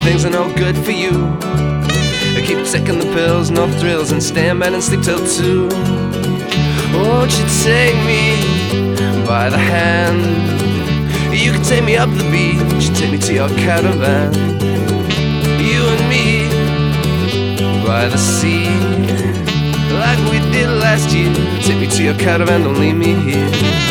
things are no good for you. I keep taking the pills, no thrills, and stay in bed and sleep till 2. Won't you take me by the hand? You can take me up the beach, take me to your caravan. You and me by the sea, like we did last year. Take me to your caravan, don't leave me here.